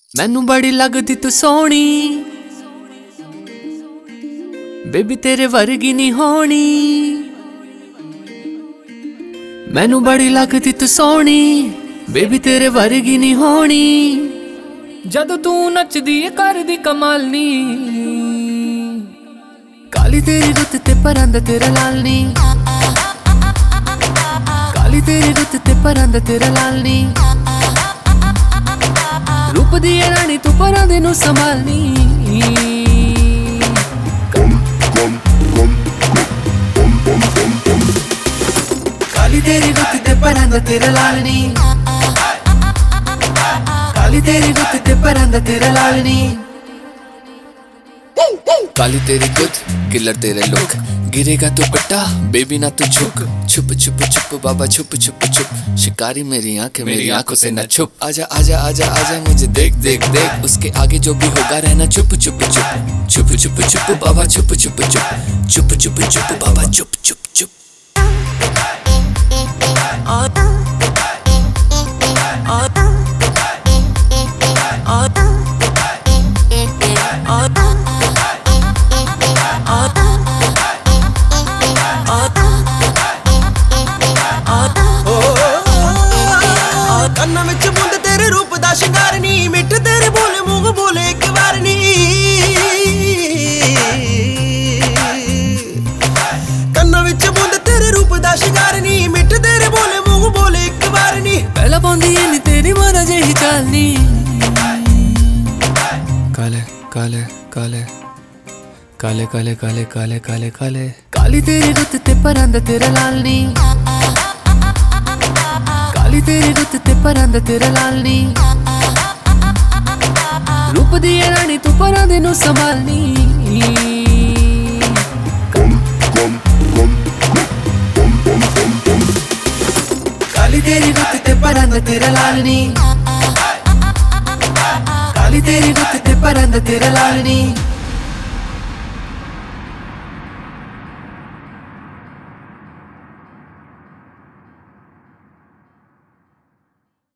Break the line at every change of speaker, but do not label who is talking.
मैनू बड़ी लगदी तू सोहनी, बेबी तेरे वर्गी नहीं होनी। मैनू बड़ी लगदी तू सोहनी, बेबी तेरे वर्गी नहीं होनी। जदों तू नचदी करदी कमाल नी, काली तेरी रुत ते परंद तेरा लाल नी, काली तेरी रुत ते परंद तेरा लाल नी। रूप दी रानी तू परंद नू संभालनी, काली तेरी रुत ते परंद तेरा लाल नी, काली तेरी रुत ते परंद तेरा लाल नी। काली तेरी गुद किलर तेरे लुक, गिरेगा तू पिट्टा बेबी ना तू झुक। छुप छुप छुप बाबा छुप छुप छुप, शिकारी मेरी आंखें मेरी आंखों से न छुप। आजा आजा आजा आजा मुझे देख देख देख, उसके आगे जो भी होगा रहना चुप चुप चुप। छुप छुप छुप बाबा छुप छुप छुप, छुप छुप छुप बाबा छुप छुप छुप।
ਕੰਨਾਂ ਵਿੱਚ ਮੁੰਦ ਤੇਰੇ ਰੂਪ ਦਾ ਸ਼ਿੰਗਾਰ ਨੀ, ਮਿੱਠ ਤੇਰੇ ਬੋਲੇ ਮੂੰਹ ਬੋਲੇ ਇੱਕ ਵਾਰ ਨੀ। ਕੰਨਾਂ ਵਿੱਚ ਮੁੰਦ ਤੇਰੇ ਰੂਪ ਦਾ ਸ਼ਿੰਗਾਰ ਨੀ, ਮਿੱਠ ਤੇਰੇ ਬੋਲੇ ਮੂੰਹ ਬੋਲੇ ਇੱਕ ਵਾਰ ਨੀ।
पहला पाउंदी नी तेरी मारा जेही चालनी, काले काले काले काले काले काले काले काले काले। काली तेरी रुत ते परंद तेरा लाल नी, काली तेरी रुत ते परंद तेरा लाल नी। रूप दी रानी तू परंद नू संभालनी, काली तेरी रुत ते परंद तेरा लाल नी, काली तेरी रुत ते परंद तेरा लाल नी।